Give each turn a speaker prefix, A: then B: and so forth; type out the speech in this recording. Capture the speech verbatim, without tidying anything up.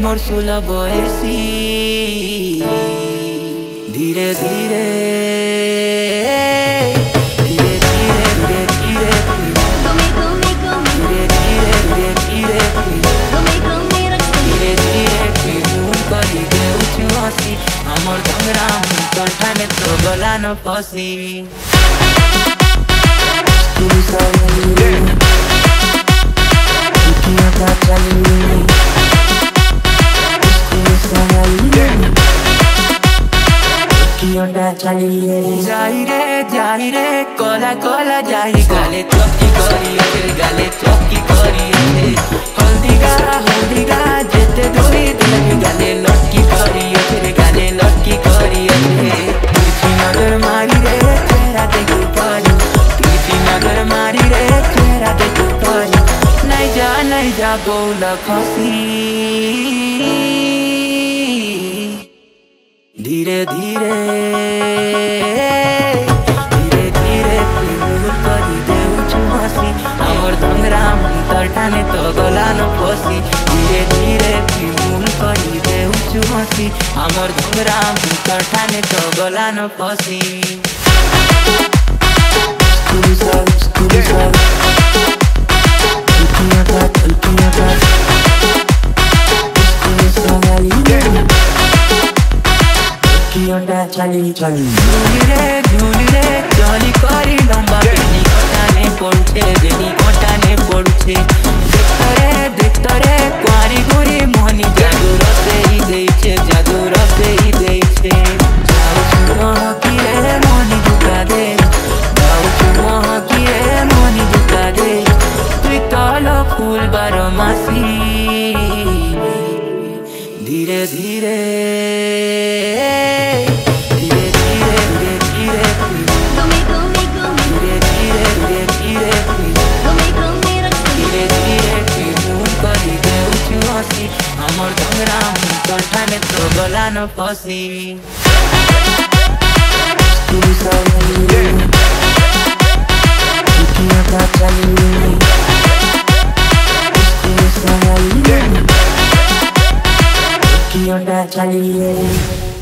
A: मोर सोलह बयसी धीरे धीरे धीरे धीरे धीरे धीरे धीरे धीरे धीरे धीरे धीरे फिर करी देउछु हसी हमर संग्राम कंठाने तो गला न फसी तू सारे दुनिया का चली तू सारे कियोंडा चली जाई रे जाई रे कोला कोला जाई गाले चौकी करी फिर गाले चौकी करी हल्दी गा हल्दी गा जेते दूरी दिल गाले लटकी करी फिर गाले लटकी करी पीछी नगर मारी रे तेरा देखू पारी पीछी नगर मारी रे तेरा देखू पारी नहीं जा नहीं जा बोला खसी धीरे धीरे धीरे धीरे फिर करी देउछु हसी हमर संग्राम कंठाने तो गला न फसी धीरे धीरे फिर करी देउछु हसी हमर संग्राम कंठाने तो गला न फसी तू सब तू सब दुनिया का दुनिया का तू सब कियोंडा चली चली झूली रे झूली रे चली करी लंबा बेनी कटाने पड़छे बेनी कटाने पड़छे देखतरे देखतरे कुआरी गुरी मोहनी जादू रसे ही देइछे जादू रसे ही देइछे जाऊ छुआ की रे मोहनी झुका दे जाऊ छुआ की रे मोहनी झुका दे तुई कालो फूल बारमासी धीरे धीरे हमर संग्राम कंठाने तो गला न फसी तू सारे दुनिया का चली तू सारे कियोंडा चली